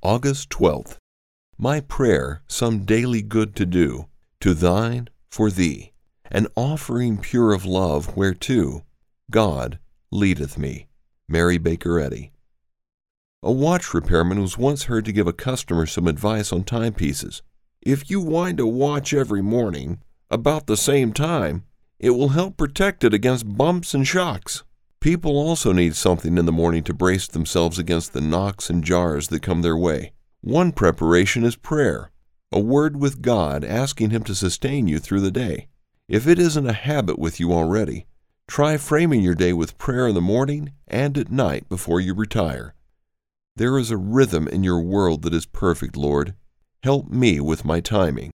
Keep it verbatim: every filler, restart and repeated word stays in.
August twelfth. My prayer, some daily good to do, to thine, for thee, an offering pure of love whereto God leadeth me. Mary Baker Eddy. A watch repairman was once heard to give a customer some advice on timepieces. If you wind a watch every morning, about the same time, it will help protect it against bumps and shocks. People also need something in the morning to brace themselves against the knocks and jars that come their way. One preparation is prayer, a word with God asking Him to sustain you through the day. If it isn't a habit with you already, try framing your day with prayer in the morning and at night before you retire. There is a rhythm in your world that is perfect, Lord. Help me with my timing.